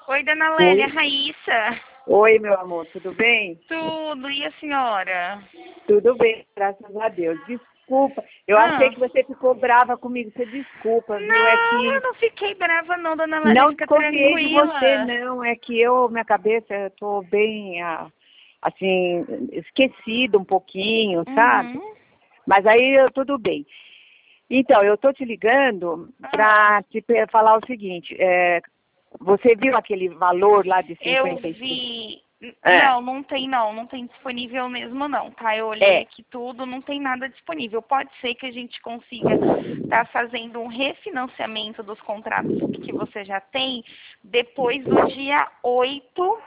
Oi, dona Lélia, Oi. Raíssa. Oi, meu amor, tudo bem? Tudo, e a senhora? Tudo bem, graças a Deus. Desculpa, eu achei Ah. que você ficou brava comigo. Você desculpa, viu? É Não, eu que não fiquei brava não, dona Lélia, não fica desconfiei de você, tranquila. não. É que minha cabeça, eu tô bem, assim, esquecida um pouquinho, sabe? Uhum. Mas aí tudo bem. Então, eu tô te ligando Ah, para falar o seguinte. Você viu aquele valor lá de eu 55? vi. É, Não tem disponível mesmo não, tá? Eu olhei é. aqui tudo, não tem nada disponível. Pode ser que a gente consiga estar fazendo um refinanciamento dos contratos que você já tem depois do dia 8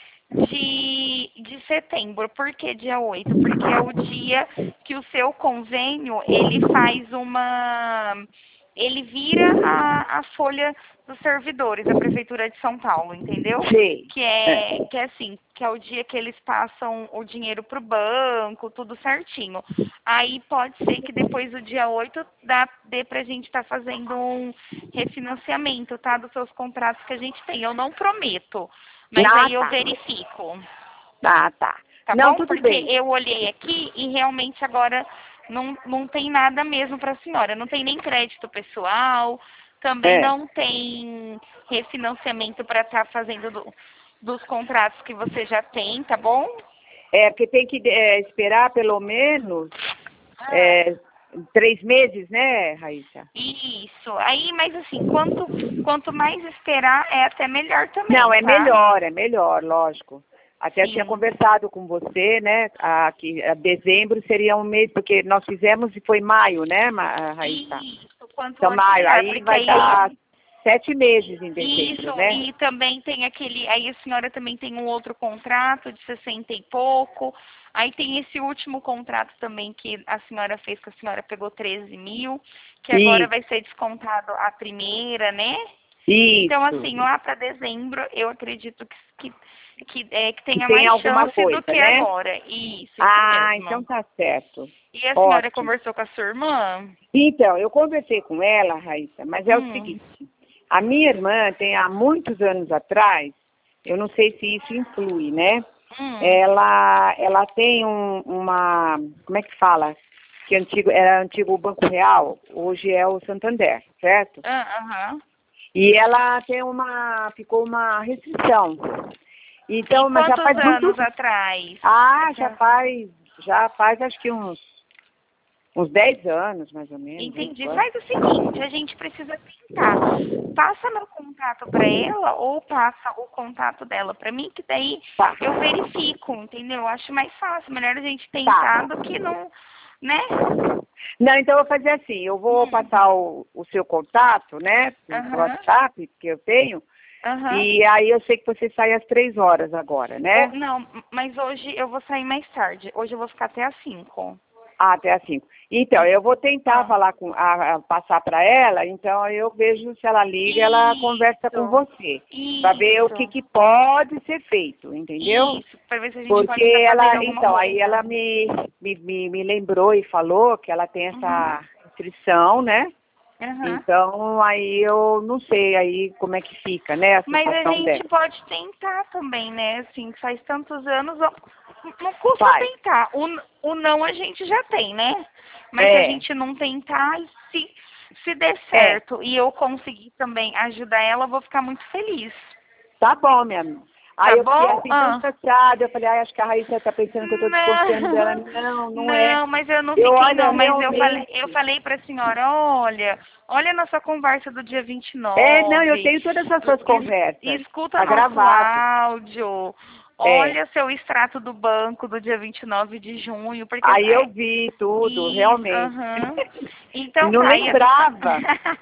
de setembro. Por que dia 8? Porque é o dia que o seu convênio, ele faz uma... Ele vira a folha dos servidores da Prefeitura de São Paulo, entendeu? Sei. É. Que é assim, que é o dia que eles passam o dinheiro para o banco, tudo certinho. Aí pode ser que depois do dia 8 dê pra gente estar fazendo um refinanciamento, tá? Dos seus contratos que a gente tem. Eu não prometo, mas Ah, aí eu tá. verifico, Ah, tá. tá Não, bom? tudo Porque bem. eu olhei aqui e realmente agora não tem nada mesmo para a senhora. Não tem nem crédito pessoal, também É. não tem refinanciamento para estar fazendo dos contratos que você já tem, tá bom? Porque tem que esperar pelo menos Ah. é, 3 meses, né, Raíssa? Isso. Aí, mas assim, quanto mais esperar, é até melhor Não, também, tá? é melhor, lógico. Até eu tinha Sim. conversado com você, né, que dezembro seria um mês, porque nós fizemos e foi maio, né, Raíssa? Isso, quanto Então, antes maio, melhor, aí porque vai aí dar 7 meses em dezembro, isso, né? e também tem aí a senhora também tem um outro contrato de 60 e pouco, aí tem esse último contrato também que a senhora fez, que a senhora pegou 13 mil, que agora Isso, vai ser descontado a primeira, né? Então, isso. assim, lá para dezembro, eu acredito que Que tenha tem mais alguma chance do coisa, que né? agora. Isso Ah, então mesmo. tá certo. E a senhora Ótimo. conversou com a sua irmã? Então, eu conversei com ela, Raíssa, mas é o Hum, seguinte, a minha irmã tem há muitos anos atrás, eu não sei se isso influi, né? hum. Ela tem como é que fala? Que era antigo o Banco Real, hoje é o Santander, certo? Aham. E ela ficou uma restrição. E Então, mas já quantos faz muito, anos atrás? já faz acho que uns 10 anos, mais ou menos, Entendi. 8 anos. Faz o seguinte, a gente precisa tentar. Passa meu contato para ela ou passa o contato dela para mim, que daí Tá, eu verifico, entendeu? Eu acho mais fácil, melhor a gente tá. tentar do que não, né? Não, então eu vou fazer assim, eu vou Hum. passar o seu contato, né, pro Aham. WhatsApp que eu tenho, Aham. e aí eu sei que você sai às 3 horas agora, né? Não, mas hoje eu vou sair mais tarde. Hoje eu vou ficar até às 5. Ah, até às 5. Então, eu vou tentar Ah. falar passar para ela, então eu vejo se ela liga, ela conversa com Isso. você, para ver o Isso. que pode ser feito, entendeu? Isso. Para ver se a gente Porque pode estar fazendo alguma então, aí coisa. ela me lembrou e falou que ela tem Uhum. essa restrição, né? Aham. Então, aí eu não sei aí como é que fica, né, a Mas a situação gente dela. pode tentar também, né? Assim, faz tantos anos, ó, não custa Faz. tentar. O não a gente já tem, né? Mas se a É, gente não tentar, se der é. certo e eu conseguir também ajudar ela, eu vou ficar muito feliz. Tá bom, minha amiga. Tá Aí eu fiquei bom? assim tão Ah. chateada, eu falei, acho que a Raíssa tá pensando que eu tô desconfiando dela. Não, Não, não é. não, mas eu não Eu, fiquei olha, não, mas eu realmente. falei para a senhora, olha a nossa conversa do dia Não, eu 29, tenho todas as suas conversas. escuta Tá nosso gravado. áudio, É. olha seu extrato do banco do dia 29 de junho, porque Aí eu vi tudo, isso, realmente. aham. E Então não tá, lembrava.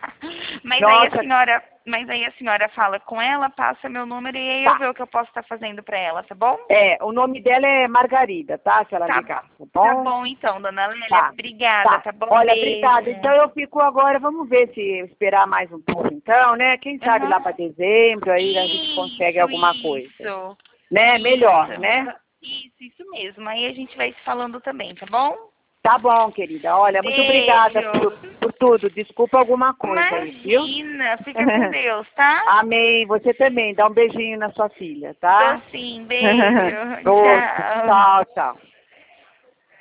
Nossa, mas aí a senhora fala com ela, passa meu número e aí eu tá. ver o que eu posso estar fazendo para ela, tá bom? O nome dela é Margarida, tá? Se ela Tá, ligar, tá tá bom? bom então, dona Lélia. Tá, Obrigada, tá. tá bom? Olha, Beijo. obrigada. Então eu fico agora, vamos ver se esperar mais um pouco então, né? Quem sabe lá Aham. para dezembro, aí a gente consegue Isso, alguma coisa. isso. Né? Melhor, Isso. né? Isso mesmo. Aí a gente vai se falando também, tá bom? Tá bom, querida. Olha, muito obrigada por tudo. Desculpa alguma coisa aí, viu? Imagina, fica com Deus, tá? Amém. Você também. Dá um beijinho na sua filha, tá? Dou sim, beijo. Outro. Tchau. Tchau, tchau.